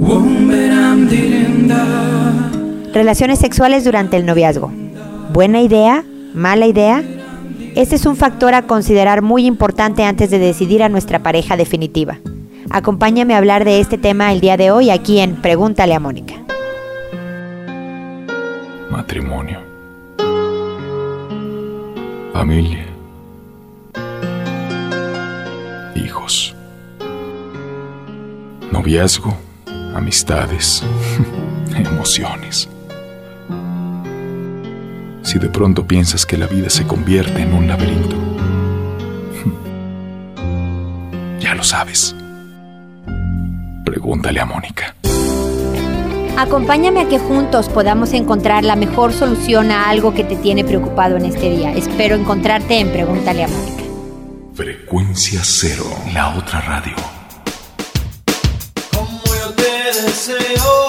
Relaciones sexuales durante el noviazgo. ¿Buena idea? ¿Mala idea? Este es un factor a considerar muy importante antes de decidir a nuestra pareja definitiva. Acompáñame a hablar de este tema el día de hoy aquí en Pregúntale a Mónica. Matrimonio. Familia. Hijos. Noviazgo. Amistades. Emociones. Si de pronto piensas que la vida se convierte en un laberinto, ya lo sabes. Pregúntale a Mónica. Acompáñame a que juntos podamos encontrar la mejor solución a algo que te tiene preocupado en este día. Espero encontrarte en Pregúntale a Mónica. Frecuencia Cero, la otra radio. Como yo te deseo.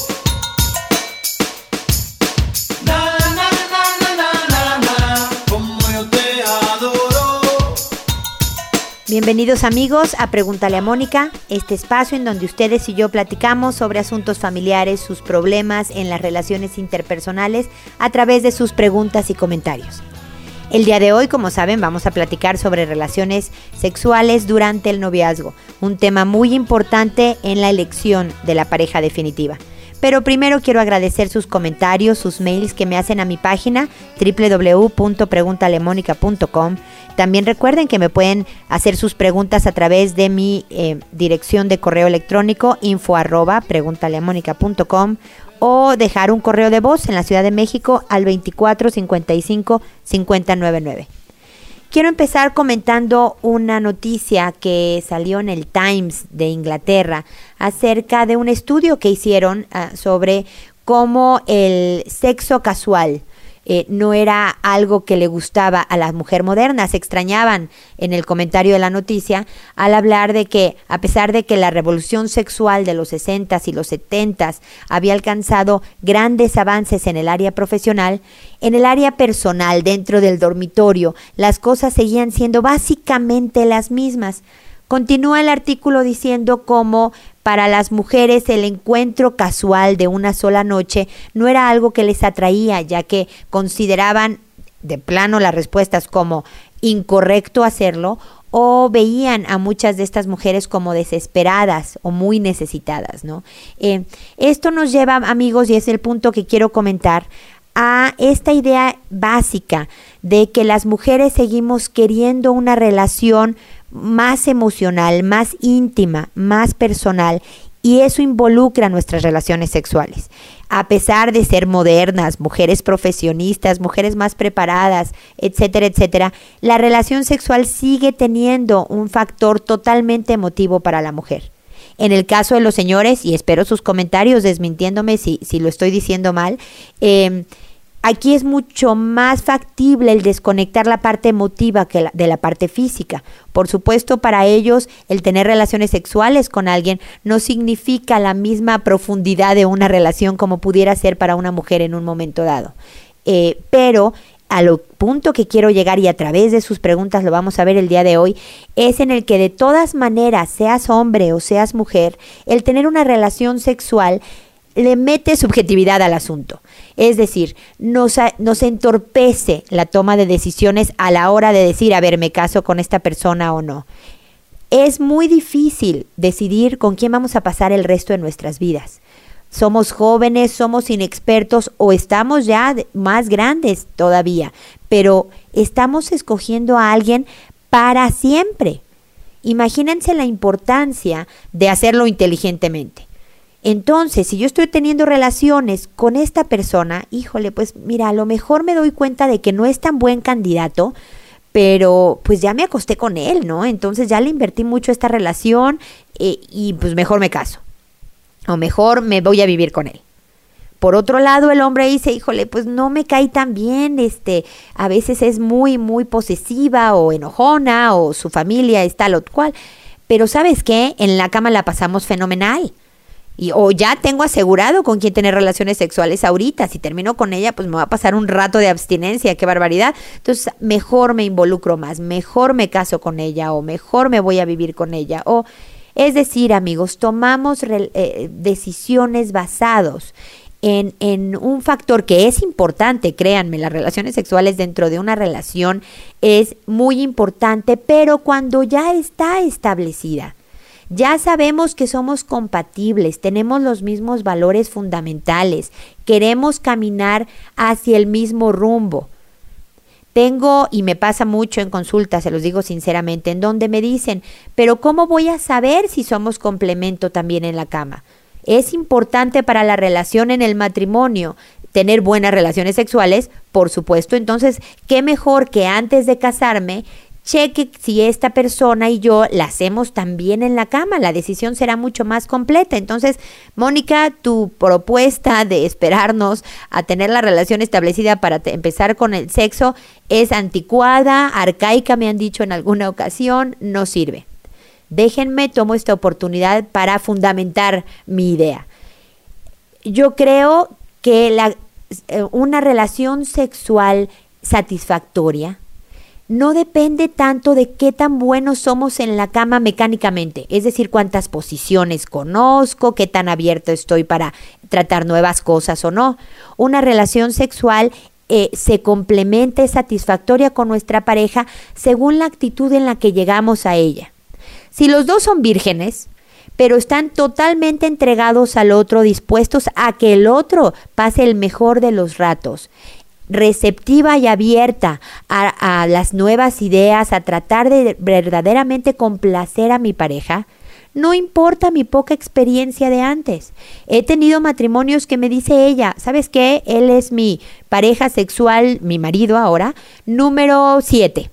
Bienvenidos amigos a Pregúntale a Mónica, este espacio en donde ustedes y yo platicamos sobre asuntos familiares, sus problemas en las relaciones interpersonales a través de sus preguntas y comentarios. El día de hoy, como saben, vamos a platicar sobre relaciones sexuales durante el noviazgo, un tema muy importante en la elección de la pareja definitiva. Pero primero quiero agradecer sus comentarios, sus mails que me hacen a mi página www.preguntalemonica.com. También recuerden que me pueden hacer sus preguntas a través de mi dirección de correo electrónico info@preguntaleamónica.com o dejar un correo de voz en la Ciudad de México al 24 55 5099. Quiero empezar comentando una noticia que salió en el Times de Inglaterra acerca de un estudio que hicieron sobre cómo el sexo casual no era algo que le gustaba a la mujer moderna. Se extrañaban en el comentario de la noticia al hablar de que, a pesar de que la revolución sexual de los 60s y los 70s había alcanzado grandes avances en el área profesional, en el área personal, dentro del dormitorio, las cosas seguían siendo básicamente las mismas. Continúa el artículo diciendo cómo para las mujeres el encuentro casual de una sola noche no era algo que les atraía, ya que consideraban de plano las respuestas como incorrecto hacerlo, o veían a muchas de estas mujeres como desesperadas o muy necesitadas, ¿no? Esto nos lleva, amigos, y es el punto que quiero comentar, a esta idea básica de que las mujeres seguimos queriendo una relación más emocional, más íntima, más personal, y eso involucra nuestras relaciones sexuales. A pesar de ser modernas, mujeres profesionistas, mujeres más preparadas, etcétera, etcétera, la relación sexual sigue teniendo un factor totalmente emotivo para la mujer. En el caso de los señores, y espero sus comentarios desmintiéndome si lo estoy diciendo mal, aquí es mucho más factible el desconectar la parte emotiva que de la parte física. Por supuesto, para ellos el tener relaciones sexuales con alguien no significa la misma profundidad de una relación como pudiera ser para una mujer en un momento dado. Pero a lo punto que quiero llegar, y a través de sus preguntas lo vamos a ver el día de hoy, es en el que de todas maneras, seas hombre o seas mujer, el tener una relación sexual le mete subjetividad al asunto. Es decir, nos entorpece la toma de decisiones a la hora de decir, a ver, ¿me caso con esta persona o no? Es muy difícil decidir con quién vamos a pasar el resto de nuestras vidas. Somos jóvenes, somos inexpertos o estamos ya más grandes todavía, pero estamos escogiendo a alguien para siempre. Imagínense la importancia de hacerlo inteligentemente. Entonces, si yo estoy teniendo relaciones con esta persona, híjole, pues mira, a lo mejor me doy cuenta de que no es tan buen candidato, pero pues ya me acosté con él, ¿no? Entonces ya le invertí mucho a esta relación y pues mejor me caso. O mejor me voy a vivir con él. Por otro lado, el hombre dice, híjole, pues no me cae tan bien, a veces es muy, muy posesiva o enojona o su familia es tal o cual. Pero ¿sabes qué? En la cama la pasamos fenomenal. O ya tengo asegurado con quién tener relaciones sexuales ahorita. Si termino con ella, pues me va a pasar un rato de abstinencia. ¡Qué barbaridad! Entonces, mejor me involucro más, mejor me caso con ella o mejor me voy a vivir con ella. O Es decir, amigos, tomamos decisiones basados en un factor que es importante, créanme, las relaciones sexuales dentro de una relación es muy importante, pero cuando ya está establecida, ya sabemos que somos compatibles, tenemos los mismos valores fundamentales, queremos caminar hacia el mismo rumbo. Tengo, y me pasa mucho en consultas, se los digo sinceramente, en donde me dicen, pero ¿cómo voy a saber si somos complemento también en la cama? Es importante para la relación en el matrimonio tener buenas relaciones sexuales, por supuesto. Entonces, qué mejor que antes de casarme cheque si esta persona y yo la hacemos también en la cama. La decisión será mucho más completa. Entonces, Mónica, tu propuesta de esperarnos a tener la relación establecida para empezar con el sexo es anticuada, arcaica, me han dicho en alguna ocasión, no sirve. Déjenme, tomo esta oportunidad para fundamentar mi idea. Yo creo que una relación sexual satisfactoria no depende tanto de qué tan buenos somos en la cama mecánicamente, es decir, cuántas posiciones conozco, qué tan abierto estoy para tratar nuevas cosas o no. Una relación sexual se complementa, es satisfactoria con nuestra pareja según la actitud en la que llegamos a ella. Si los dos son vírgenes, pero están totalmente entregados al otro, dispuestos a que el otro pase el mejor de los ratos, receptiva y abierta a las nuevas ideas, a tratar de verdaderamente complacer a mi pareja, no importa mi poca experiencia de antes. He tenido matrimonios que me dice ella, ¿sabes qué? Él es mi pareja sexual, mi marido ahora, número 7.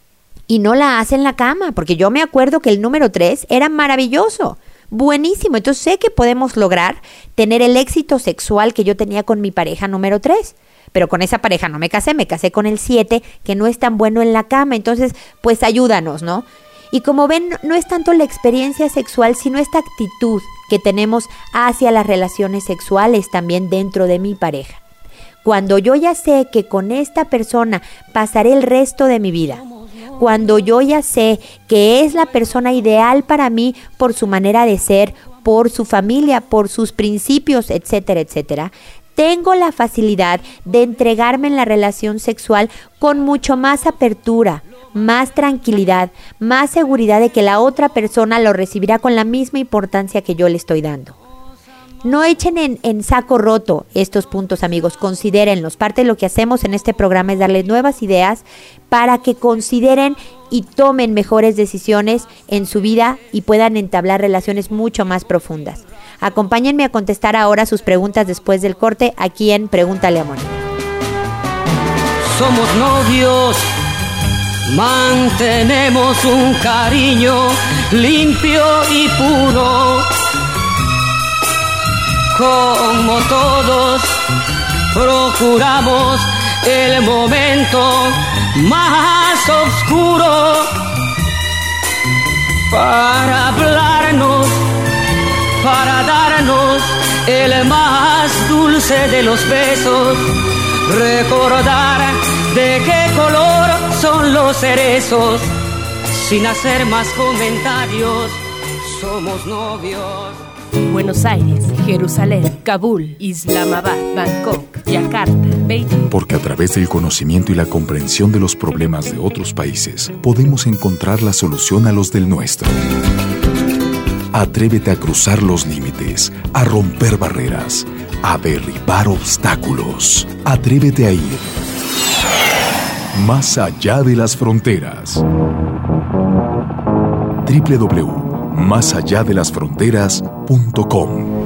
Y no la hace en la cama, porque yo me acuerdo que el número 3 era maravilloso, buenísimo. Entonces sé que podemos lograr tener el éxito sexual que yo tenía con mi pareja número 3. Pero con esa pareja no me casé con el 7, que no es tan bueno en la cama. Entonces, pues ayúdanos, ¿no? Y como ven, no es tanto la experiencia sexual, sino esta actitud que tenemos hacia las relaciones sexuales también dentro de mi pareja. Cuando yo ya sé que con esta persona pasaré el resto de mi vida, cuando yo ya sé que es la persona ideal para mí por su manera de ser, por su familia, por sus principios, etcétera, etcétera, tengo la facilidad de entregarme en la relación sexual con mucho más apertura, más tranquilidad, más seguridad de que la otra persona lo recibirá con la misma importancia que yo le estoy dando. No echen en saco roto estos puntos, amigos, considérenlos. Parte de lo que hacemos en este programa es darles nuevas ideas para que consideren y tomen mejores decisiones en su vida y puedan entablar relaciones mucho más profundas. Acompáñenme a contestar ahora sus preguntas después del corte aquí en Pregúntale a Mónica. Somos novios, mantenemos un cariño limpio y puro. Como todos, procuramos el momento más oscuro para hablarnos, para darnos el más dulce de los besos, recordar de qué color son los cerezos, sin hacer más comentarios, somos novios. Buenos Aires, Jerusalén, Kabul, Islamabad, Bangkok, Yakarta, Beijing. Porque a través del conocimiento y la comprensión de los problemas de otros países, podemos encontrar la solución a los del nuestro. Atrévete a cruzar los límites, a romper barreras, a derribar obstáculos. Atrévete a ir más allá de las fronteras. www.másalladelasfronteras.com.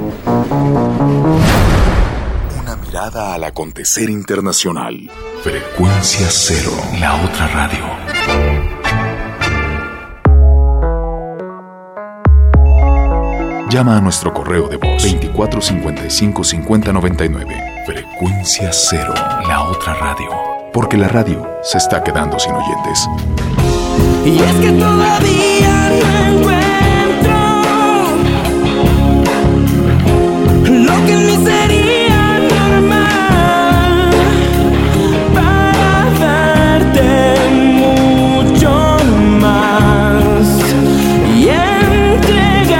Una mirada al acontecer internacional. Frecuencia Cero, la otra radio. Llama a nuestro correo de voz 2455-5099. Frecuencia Cero, la otra radio. Porque la radio se está quedando sin oyentes. Y es que todavía no encuentro lo que en mí sería normal para darte mucho más y entregar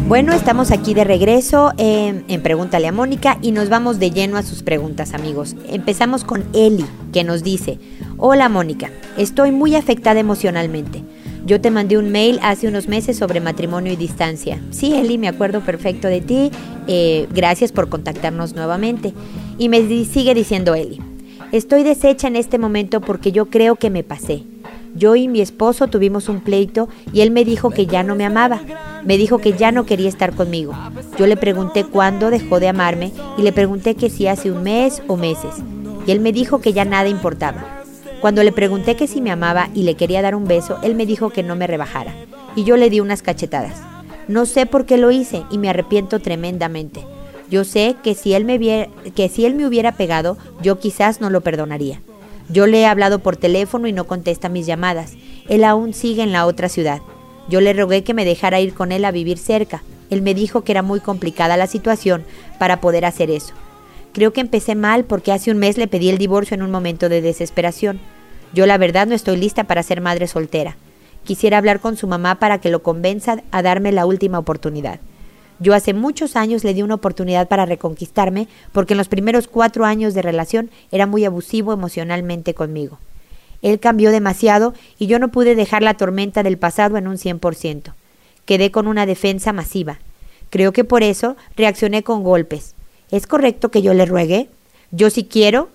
Bueno, estamos aquí de regreso en Pregúntale a Mónica y nos vamos de lleno a sus preguntas, amigos. Empezamos con Eli, que nos dice: hola Mónica, estoy muy afectada emocionalmente. Yo te mandé un mail hace unos meses sobre matrimonio y distancia. Sí, Eli, me acuerdo perfecto de ti. Gracias por contactarnos nuevamente. Y me sigue diciendo Eli: estoy deshecha en este momento porque yo creo que me pasé. Yo y mi esposo tuvimos un pleito y él me dijo que ya no me amaba. Me dijo que ya no quería estar conmigo. Yo le pregunté cuándo dejó de amarme y le pregunté que si hace un mes o meses. Y él me dijo que ya nada importaba. Cuando le pregunté que si me amaba y le quería dar un beso, él me dijo que no me rebajara. Y yo le di unas cachetadas. No sé por qué lo hice y me arrepiento tremendamente. Yo sé que si él me hubiera pegado, yo quizás no lo perdonaría. Yo le he hablado por teléfono y no contesta mis llamadas. Él aún sigue en la otra ciudad. Yo le rogué que me dejara ir con él a vivir cerca. Él me dijo que era muy complicada la situación para poder hacer eso. Creo que empecé mal porque hace un mes le pedí el divorcio en un momento de desesperación. Yo la verdad no estoy lista para ser madre soltera. Quisiera hablar con su mamá para que lo convenza a darme la última oportunidad. Yo hace muchos años le di una oportunidad para reconquistarme porque en los primeros 4 años de relación era muy abusivo emocionalmente conmigo. Él cambió demasiado y yo no pude dejar la tormenta del pasado en un 100%. Quedé con una defensa masiva. Creo que por eso reaccioné con golpes. ¿Es correcto que yo le ruegue? Yo sí quiero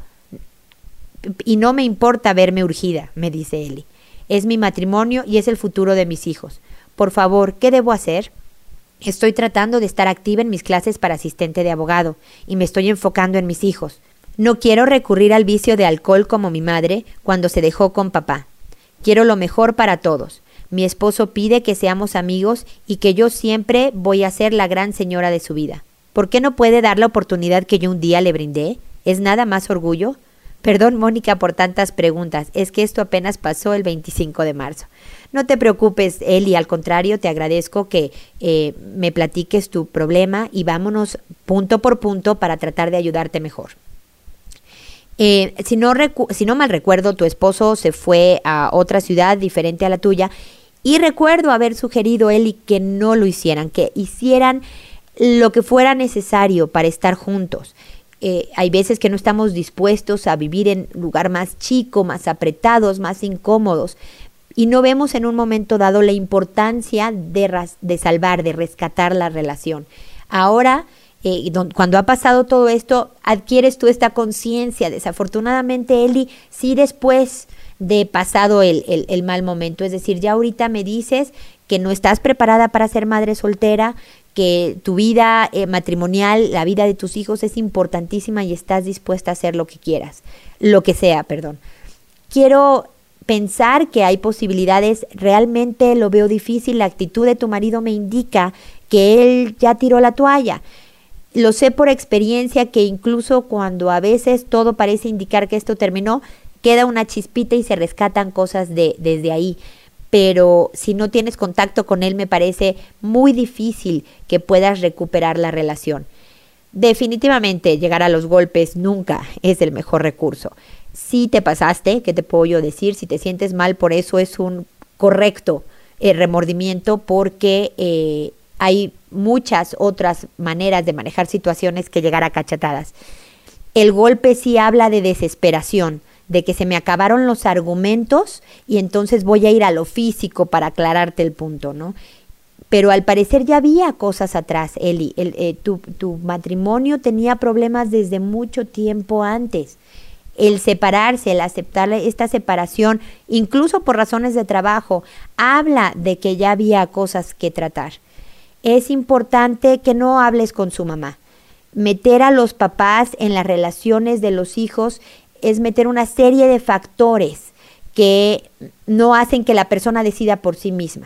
y no me importa verme urgida, me dice Eli. Es mi matrimonio y es el futuro de mis hijos. Por favor, ¿qué debo hacer? Estoy tratando de estar activa en mis clases para asistente de abogado y me estoy enfocando en mis hijos. No quiero recurrir al vicio de alcohol como mi madre cuando se dejó con papá. Quiero lo mejor para todos. Mi esposo pide que seamos amigos y que yo siempre voy a ser la gran señora de su vida. ¿Por qué no puede dar la oportunidad que yo un día le brindé? ¿Es nada más orgullo? Perdón, Mónica, por tantas preguntas. Es que esto apenas pasó el 25 de marzo. No te preocupes, Eli, al contrario, te agradezco que me platiques tu problema y vámonos punto por punto para tratar de ayudarte mejor. Si no mal recuerdo, tu esposo se fue a otra ciudad diferente a la tuya y recuerdo haber sugerido, Eli, que no lo hicieran, que hicieran lo que fuera necesario para estar juntos. Hay veces que no estamos dispuestos a vivir en un lugar más chico, más apretados, más incómodos, y no vemos en un momento dado la importancia de salvar, de rescatar la relación. Ahora, cuando ha pasado todo esto, adquieres tú esta conciencia. Desafortunadamente, Eli, sí después de pasado el mal momento, es decir, ya ahorita me dices que no estás preparada para ser madre soltera, que tu vida matrimonial, la vida de tus hijos es importantísima y estás dispuesta a hacer lo que quieras, lo que sea, perdón. Quiero pensar que hay posibilidades, realmente lo veo difícil, la actitud de tu marido me indica que él ya tiró la toalla. Lo sé por experiencia que incluso cuando a veces todo parece indicar que esto terminó, queda una chispita y se rescatan cosas desde ahí. Pero si no tienes contacto con él, me parece muy difícil que puedas recuperar la relación. Definitivamente llegar a los golpes nunca es el mejor recurso. Si te pasaste, ¿qué te puedo yo decir? Si te sientes mal por eso, es un correcto remordimiento porque hay muchas otras maneras de manejar situaciones que llegar a cachetadas. El golpe sí habla de desesperación, de que se me acabaron los argumentos y entonces voy a ir a lo físico para aclararte el punto, ¿no? Pero al parecer ya había cosas atrás, Eli. Tu matrimonio tenía problemas desde mucho tiempo antes. El separarse, el aceptar esta separación, incluso por razones de trabajo, habla de que ya había cosas que tratar. Es importante que no hables con su mamá. Meter a los papás en las relaciones de los hijos es meter una serie de factores que no hacen que la persona decida por sí misma.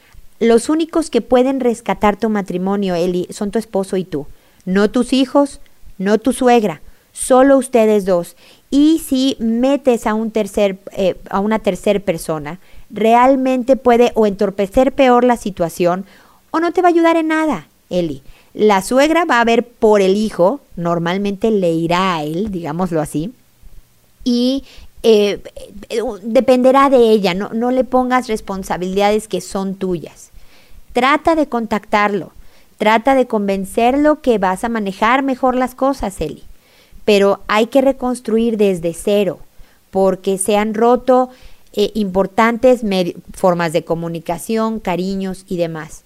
Los únicos que pueden rescatar tu matrimonio, Eli, son tu esposo y tú. No tus hijos, no tu suegra, solo ustedes dos. Y si metes a una tercera persona, realmente puede o entorpecer peor la situación o no te va a ayudar en nada, Eli. La suegra va a ver por el hijo, normalmente le irá a él, digámoslo así, y dependerá de ella, no le pongas responsabilidades que son tuyas. Trata de contactarlo, Trata de convencerlo que vas a manejar mejor las cosas, Eli. Pero hay que reconstruir desde cero, porque se han roto importantes formas de comunicación, cariños y demás.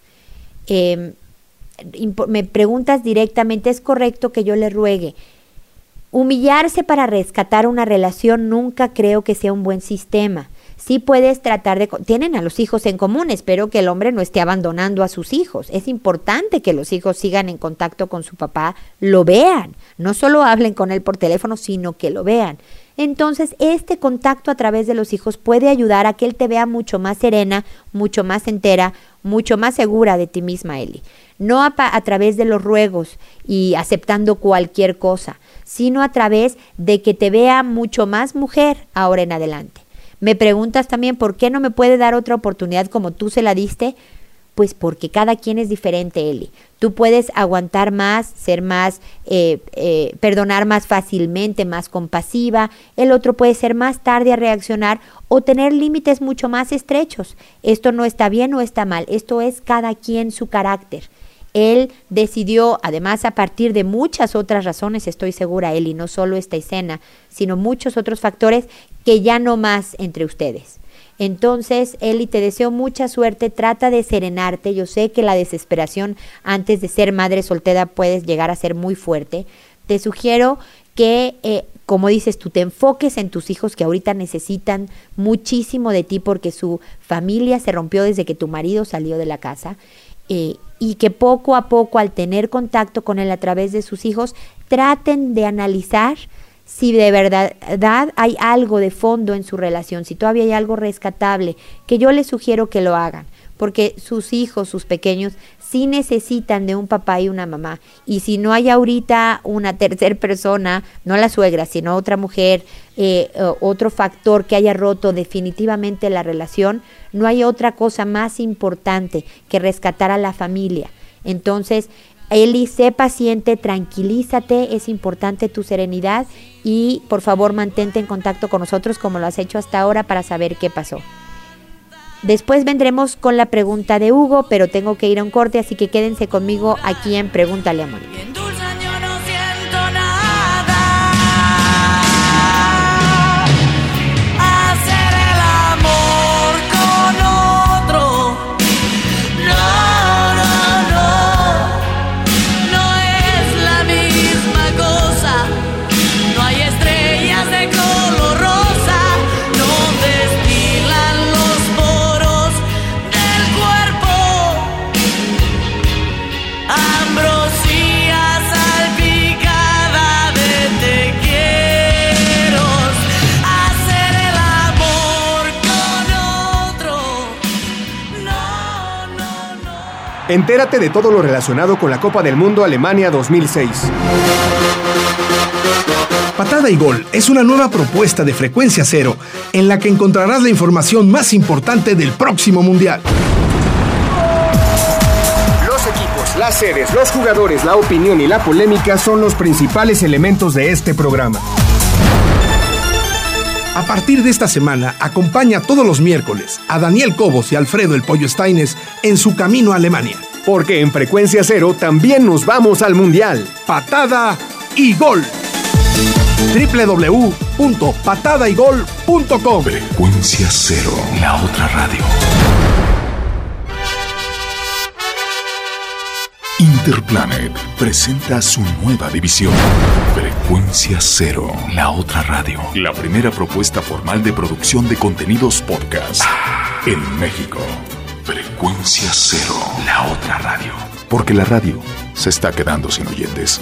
Me preguntas directamente, ¿es correcto que yo le ruegue? Humillarse para rescatar una relación nunca creo que sea un buen sistema. Sí puedes tratar de... Tienen a los hijos en común, espero que el hombre no esté abandonando a sus hijos. Es importante que los hijos sigan en contacto con su papá, lo vean. No solo hablen con él por teléfono, sino que lo vean. Entonces, este contacto a través de los hijos puede ayudar a que él te vea mucho más serena, mucho más entera, mucho más segura de ti misma, Eli. No a través de los ruegos y aceptando cualquier cosa, sino a través de que te vea mucho más mujer ahora en adelante. Me preguntas también, ¿por qué no me puede dar otra oportunidad como tú se la diste? Pues porque cada quien es diferente, Eli. Tú puedes aguantar más, ser más, perdonar más fácilmente, más compasiva. El otro puede ser más tarde a reaccionar o tener límites mucho más estrechos. Esto no está bien o está mal. Esto es cada quien su carácter. Él decidió, además a partir de muchas otras razones, estoy segura, Eli, no solo esta escena, sino muchos otros factores, que ya no más entre ustedes. Entonces, Eli, te deseo mucha suerte, trata de serenarte. Yo sé que la desesperación antes de ser madre soltera puede llegar a ser muy fuerte. Te sugiero que, como dices, tú te enfoques en tus hijos que ahorita necesitan muchísimo de ti porque su familia se rompió desde que tu marido salió de la casa. Y que poco a poco, al tener contacto con él a través de sus hijos, traten de analizar si de verdad hay algo de fondo en su relación, si todavía hay algo rescatable, que yo les sugiero que lo hagan, porque sus hijos, sus pequeños, sí necesitan de un papá y una mamá. Y si no hay ahorita una tercera persona, no la suegra, sino otra mujer, otro factor que haya roto definitivamente la relación, no hay otra cosa más importante que rescatar a la familia. Entonces, Eli, sé paciente, tranquilízate, es importante tu serenidad y por favor mantente en contacto con nosotros como lo has hecho hasta ahora para saber qué pasó. Después vendremos con la pregunta de Hugo, pero tengo que ir a un corte, así que quédense conmigo aquí en Pregúntale a Mónica. Entérate de todo lo relacionado con la Copa del Mundo Alemania 2006. Patada y Gol es una nueva propuesta de Frecuencia Cero en la que encontrarás la información más importante del próximo Mundial. Los equipos, las sedes, los jugadores, la opinión y la polémica son los principales elementos de este programa. A partir de esta semana, acompaña todos los miércoles a Daniel Cobos y Alfredo El Pollo Staines en su camino a Alemania. Porque en Frecuencia Cero también nos vamos al Mundial. Patada y Gol. www.patadaygol.com. Frecuencia Cero, la otra radio. Interplanet presenta su nueva división. Frecuencia Cero, la otra radio. La primera propuesta formal de producción de contenidos podcast en México. Frecuencia Cero, la otra radio. Porque la radio se está quedando sin oyentes.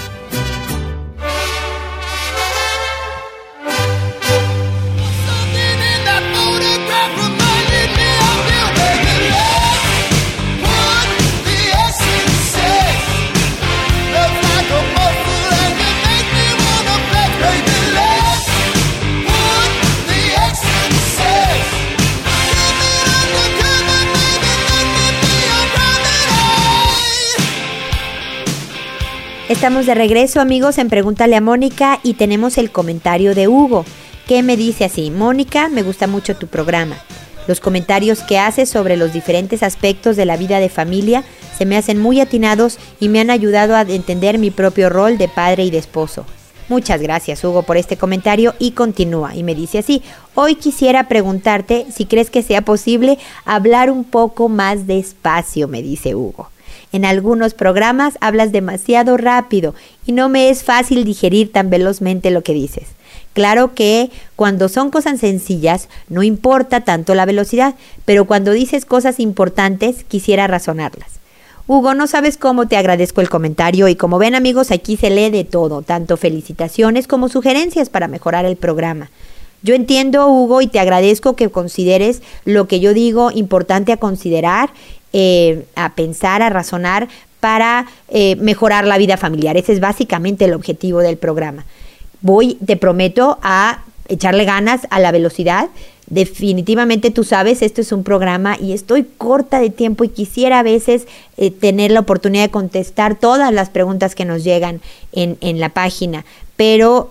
Estamos de regreso, amigos, en Pregúntale a Mónica y tenemos el comentario de Hugo, que me dice así: Mónica, me gusta mucho tu programa. Los comentarios que haces sobre los diferentes aspectos de la vida de familia se me hacen muy atinados y me han ayudado a entender mi propio rol de padre y de esposo. Muchas gracias, Hugo, por este comentario, y continúa y me dice así: hoy quisiera preguntarte si crees que sea posible hablar un poco más despacio, me dice Hugo. En algunos programas hablas demasiado rápido y no me es fácil digerir tan velozmente lo que dices. Claro que cuando son cosas sencillas no importa tanto la velocidad, pero cuando dices cosas importantes quisiera razonarlas. Hugo, no sabes cómo te agradezco el comentario, y como ven, amigos, aquí se lee de todo, tanto felicitaciones como sugerencias para mejorar el programa. Yo entiendo, Hugo, y te agradezco que consideres lo que yo digo importante a considerar, a pensar, a razonar para mejorar la vida familiar. Ese es básicamente el objetivo del programa. Te prometo, a echarle ganas a la velocidad. Definitivamente, tú sabes, esto es un programa y estoy corta de tiempo y quisiera a veces tener la oportunidad de contestar todas las preguntas que nos llegan en la página, pero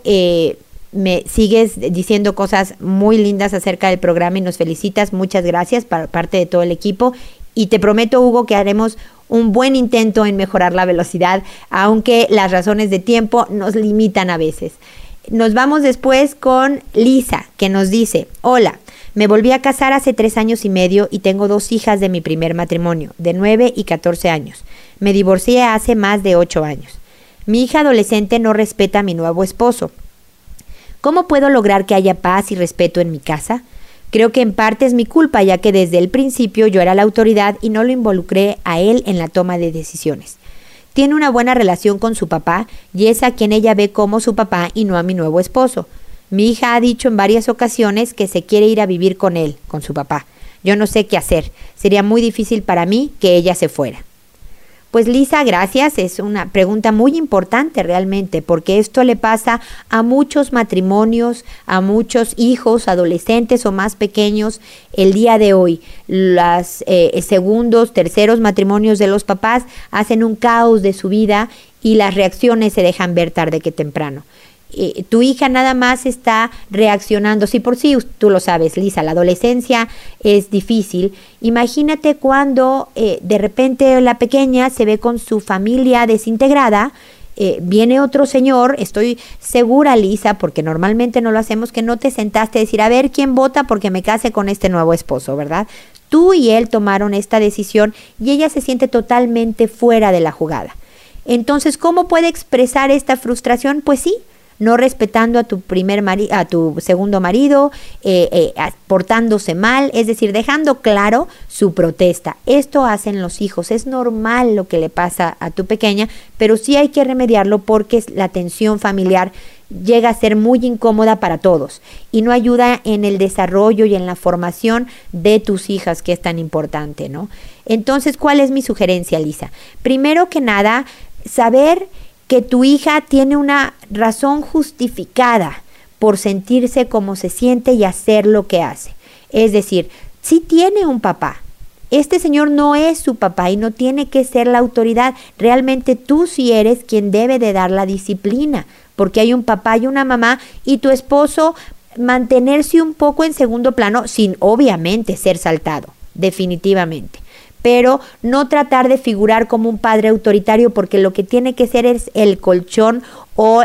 me sigues diciendo cosas muy lindas acerca del programa y nos felicitas. Muchas gracias por parte de todo el equipo, y te prometo, Hugo, que haremos un buen intento en mejorar la velocidad, aunque las razones de tiempo nos limitan a veces. Nos vamos después con Lisa, que nos dice: hola, me volví a casar hace 3 años y medio y tengo 2 hijas de mi primer matrimonio, de 9 y 14 años. Me divorcié hace más de 8 años. Mi hija adolescente no respeta a mi nuevo esposo. ¿Cómo puedo lograr que haya paz y respeto en mi casa? Creo que en parte es mi culpa, ya que desde el principio yo era la autoridad y no lo involucré a él en la toma de decisiones. Tiene una buena relación con su papá y es a quien ella ve como su papá y no a mi nuevo esposo. Mi hija ha dicho en varias ocasiones que se quiere ir a vivir con él, con su papá. Yo no sé qué hacer. Sería muy difícil para mí que ella se fuera. Pues Lisa, gracias. Es una pregunta muy importante realmente, porque esto le pasa a muchos matrimonios, a muchos hijos, adolescentes o más pequeños el día de hoy. Los segundos, terceros matrimonios de los papás hacen un caos de su vida y las reacciones se dejan ver tarde que temprano. Tu hija nada más está reaccionando. Sí, por sí, tú lo sabes, Lisa, la adolescencia es difícil. Imagínate cuando de repente la pequeña se ve con su familia desintegrada, viene otro señor, estoy segura, Lisa, porque normalmente no lo hacemos, que no te sentaste a decir: a ver, ¿quién vota porque me case con este nuevo esposo, verdad? Tú y él tomaron esta decisión y ella se siente totalmente fuera de la jugada. Entonces, ¿cómo puede expresar esta frustración? Pues sí, no respetando a tu segundo marido, portándose mal, es decir, dejando claro su protesta. Esto hacen los hijos, es normal lo que le pasa a tu pequeña, pero sí hay que remediarlo porque la tensión familiar llega a ser muy incómoda para todos y no ayuda en el desarrollo y en la formación de tus hijas, que es tan importante, ¿no? Entonces, ¿cuál es mi sugerencia, Lisa? Primero que nada, saber que tu hija tiene una razón justificada por sentirse como se siente y hacer lo que hace. Es decir, sí tiene un papá. Este señor no es su papá y no tiene que ser la autoridad. Realmente tú sí eres quien debe de dar la disciplina, porque hay un papá y una mamá, y tu esposo mantenerse un poco en segundo plano, sin obviamente ser saltado, definitivamente. Pero no tratar de figurar como un padre autoritario, porque lo que tiene que ser es el colchón o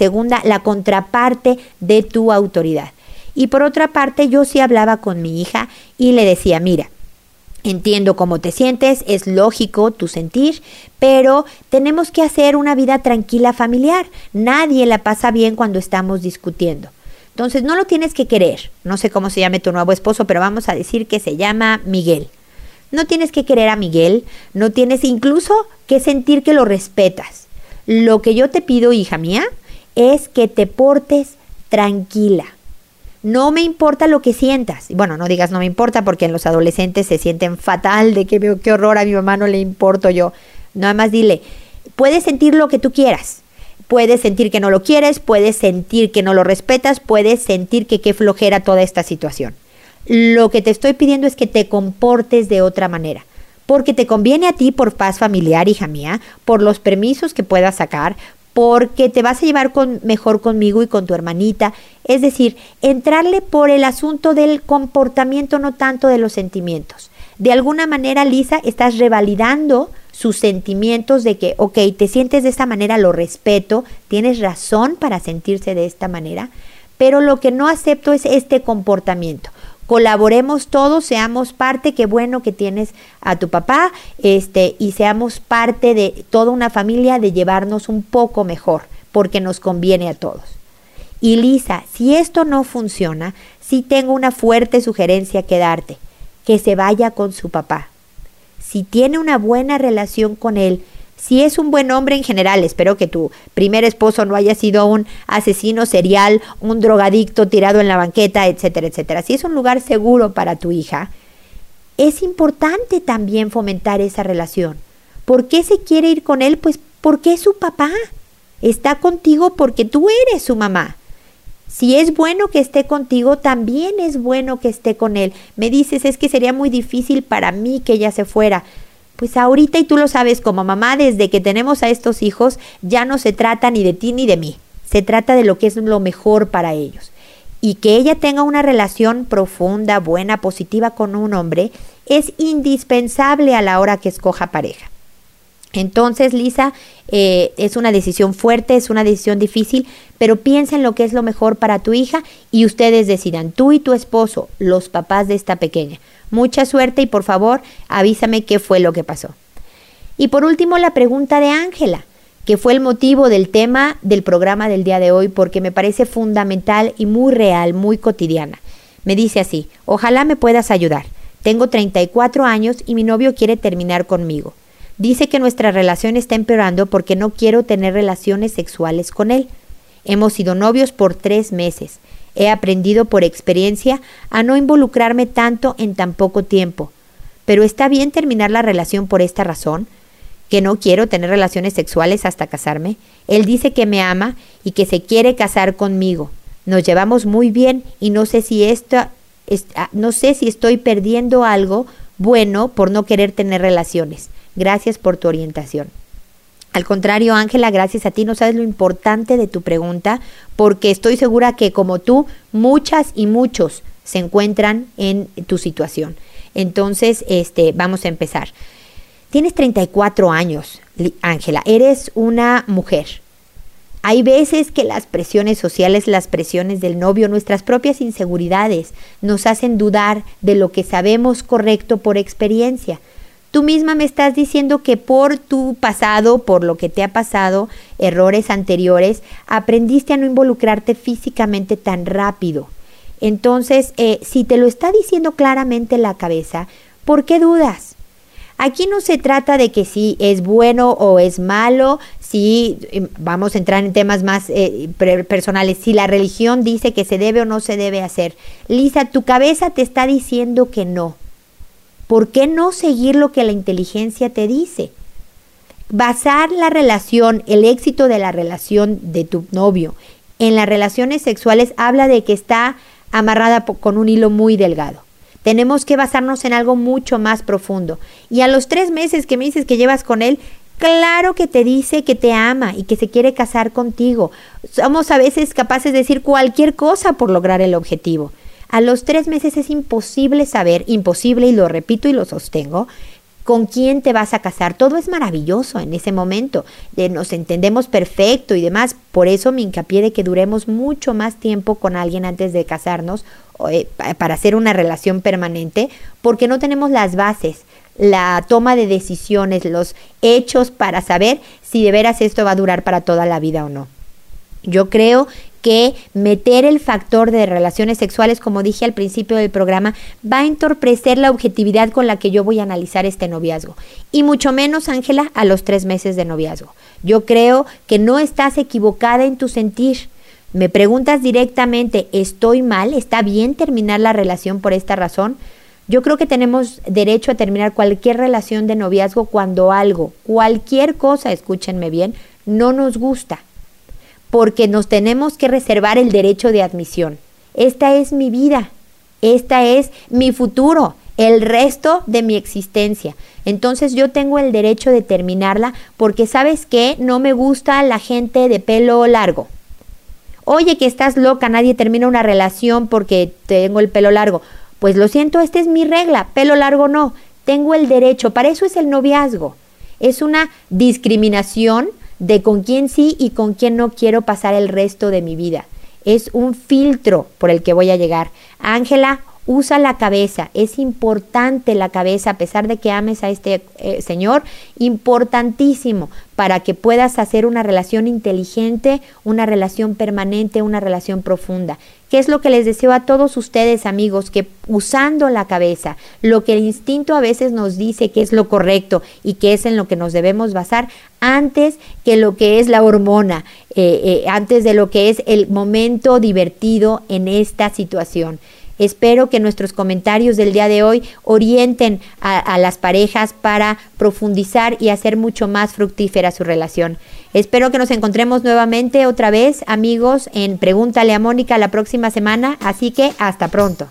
la contraparte de tu autoridad. Y por otra parte, yo sí hablaba con mi hija y le decía: mira, entiendo cómo te sientes, es lógico tu sentir, pero tenemos que hacer una vida tranquila familiar. Nadie la pasa bien cuando estamos discutiendo. Entonces no lo tienes que querer. No sé cómo se llame tu nuevo esposo, pero vamos a decir que se llama Miguel. No tienes que querer a Miguel, no tienes incluso que sentir que lo respetas. Lo que yo te pido, hija mía, es que te portes tranquila. No me importa lo que sientas. Bueno, no digas no me importa, porque en los adolescentes se sienten fatal de que qué horror, a mi mamá no le importo yo. Nada más dile: puedes sentir lo que tú quieras. Puedes sentir que no lo quieres, puedes sentir que no lo respetas, puedes sentir que qué flojera toda esta situación. Lo que te estoy pidiendo es que te comportes de otra manera, porque te conviene a ti por paz familiar, hija mía, por los permisos que puedas sacar, porque te vas a llevar mejor conmigo y con tu hermanita. Es decir, entrarle por el asunto del comportamiento, no tanto de los sentimientos. De alguna manera, Lisa, estás revalidando sus sentimientos de que, ok, te sientes de esta manera, lo respeto, tienes razón para sentirse de esta manera, pero lo que no acepto es este comportamiento. Colaboremos todos, seamos parte, qué bueno que tienes a tu papá, y seamos parte de toda una familia, de llevarnos un poco mejor, porque nos conviene a todos. Y Lisa, si esto no funciona, sí tengo una fuerte sugerencia que darte, que se vaya con su papá. Si tiene una buena relación con él, si es un buen hombre en general, espero que tu primer esposo no haya sido un asesino serial, un drogadicto tirado en la banqueta, etcétera, etcétera. Si es un lugar seguro para tu hija, es importante también fomentar esa relación. ¿Por qué se quiere ir con él? Pues porque es su papá. Está contigo porque tú eres su mamá. Si es bueno que esté contigo, también es bueno que esté con él. Me dices, es que sería muy difícil para mí que ella se fuera. Pues ahorita, y tú lo sabes como mamá, desde que tenemos a estos hijos, ya no se trata ni de ti ni de mí. Se trata de lo que es lo mejor para ellos. Y que ella tenga una relación profunda, buena, positiva con un hombre, es indispensable a la hora que escoja pareja. Entonces, Lisa, es una decisión fuerte, es una decisión difícil, pero piensa en lo que es lo mejor para tu hija y ustedes decidan, tú y tu esposo, los papás de esta pequeña. Mucha suerte y por favor avísame qué fue lo que pasó. Y por último, la pregunta de Ángela, que fue el motivo del tema del programa del día de hoy, porque me parece fundamental y muy real, muy cotidiana. Me dice así: ojalá me puedas ayudar. Tengo 34 años y mi novio quiere terminar conmigo. Dice que nuestra relación está empeorando porque no quiero tener relaciones sexuales con él. Hemos sido novios por 3 meses. He aprendido por experiencia a no involucrarme tanto en tan poco tiempo. Pero ¿está bien terminar la relación por esta razón? ¿Que no quiero tener relaciones sexuales hasta casarme? Él dice que me ama y que se quiere casar conmigo. Nos llevamos muy bien y no sé si estoy perdiendo algo bueno por no querer tener relaciones. Gracias por tu orientación. Al contrario, Ángela, gracias a ti. No sabes lo importante de tu pregunta, porque estoy segura que como tú, muchas y muchos se encuentran en tu situación. Entonces, vamos a empezar. Tienes 34 años, Ángela. Eres una mujer. Hay veces que las presiones sociales, las presiones del novio, nuestras propias inseguridades nos hacen dudar de lo que sabemos correcto por experiencia. Tú misma me estás diciendo que por tu pasado, por lo que te ha pasado, errores anteriores, aprendiste a no involucrarte físicamente tan rápido. Entonces, si te lo está diciendo claramente la cabeza, ¿por qué dudas? Aquí no se trata de que si es bueno o es malo, si vamos a entrar en temas más personales, si la religión dice que se debe o no se debe hacer. Lisa, tu cabeza te está diciendo que no. ¿Por qué no seguir lo que la inteligencia te dice? Basar la relación, el éxito de la relación de tu novio en las relaciones sexuales habla de que está amarrada con un hilo muy delgado. Tenemos que basarnos en algo mucho más profundo. Y a los 3 meses que me dices que llevas con él, claro que te dice que te ama y que se quiere casar contigo. Somos a veces capaces de decir cualquier cosa por lograr el objetivo. A los 3 meses es imposible saber, imposible, y lo repito y lo sostengo, con quién te vas a casar. Todo es maravilloso en ese momento, nos entendemos perfecto y demás. Por eso me hincapié de que duremos mucho más tiempo con alguien antes de casarnos, para hacer una relación permanente, porque no tenemos las bases, la toma de decisiones, los hechos para saber si de veras esto va a durar para toda la vida o no. Yo creo que meter el factor de relaciones sexuales, como dije al principio del programa, va a entorpecer la objetividad con la que yo voy a analizar este noviazgo. Y mucho menos, Ángela, a los 3 meses de noviazgo. Yo creo que no estás equivocada en tu sentir. Me preguntas directamente, ¿estoy mal? ¿Está bien terminar la relación por esta razón? Yo creo que tenemos derecho a terminar cualquier relación de noviazgo cuando algo, cualquier cosa, escúchenme bien, no nos gusta. Porque nos tenemos que reservar el derecho de admisión. Esta es mi vida, esta es mi futuro, el resto de mi existencia. Entonces yo tengo el derecho de terminarla porque, ¿sabes qué? No me gusta la gente de pelo largo. Oye, que estás loca, nadie termina una relación porque tengo el pelo largo. Pues lo siento, esta es mi regla, pelo largo no. Tengo el derecho, para eso es el noviazgo. Es una discriminación de con quién sí y con quién no quiero pasar el resto de mi vida. Es un filtro por el que voy a llegar. Ángela, usa la cabeza, es importante la cabeza, a pesar de que ames a este señor, importantísimo para que puedas hacer una relación inteligente, una relación permanente, una relación profunda. ¿Qué es lo que les deseo a todos ustedes, amigos? Que usando la cabeza, lo que el instinto a veces nos dice que es lo correcto y que es en lo que nos debemos basar, antes que lo que es la hormona, antes de lo que es el momento divertido en esta situación. Espero que nuestros comentarios del día de hoy orienten a las parejas para profundizar y hacer mucho más fructífera su relación. Espero que nos encontremos nuevamente otra vez, amigos, en Pregúntale a Mónica la próxima semana, así que hasta pronto.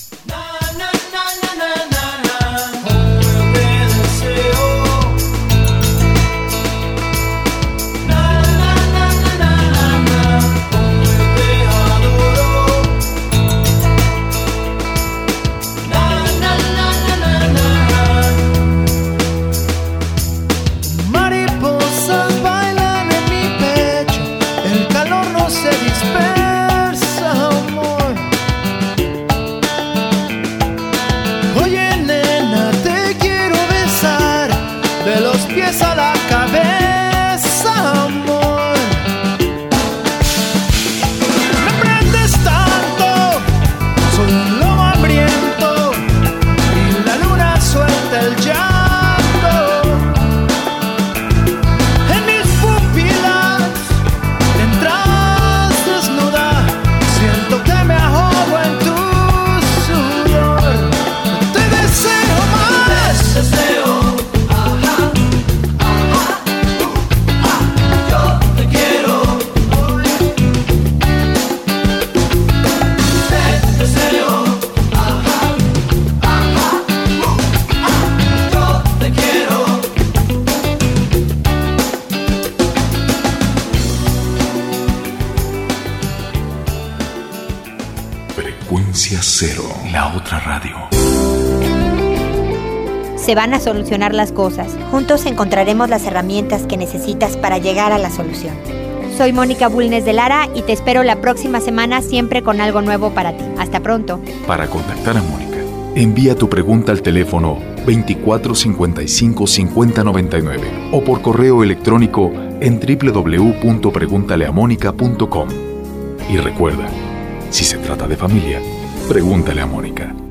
Frecuencia Cero, la otra radio. Se van a solucionar las cosas. Juntos encontraremos las herramientas que necesitas para llegar a la solución. Soy Mónica Bulnes de Lara y te espero la próxima semana siempre con algo nuevo para ti. Hasta pronto. Para contactar a Mónica, envía tu pregunta al teléfono 2455 5099 o por correo electrónico en www.preguntaleamónica.com. Y recuerda, si se trata de familia, pregúntale a Mónica.